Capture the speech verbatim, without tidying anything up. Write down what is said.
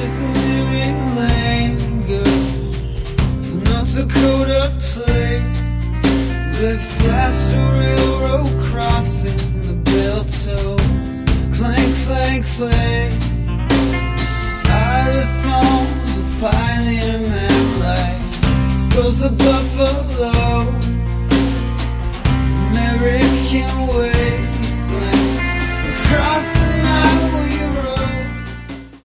Tiffany Lane, girl, the North Dakota plains, with flash a railroad crossing the bell tolls, clank, clank, clank. Are the thorns of pioneer man light, skulls of buffalo,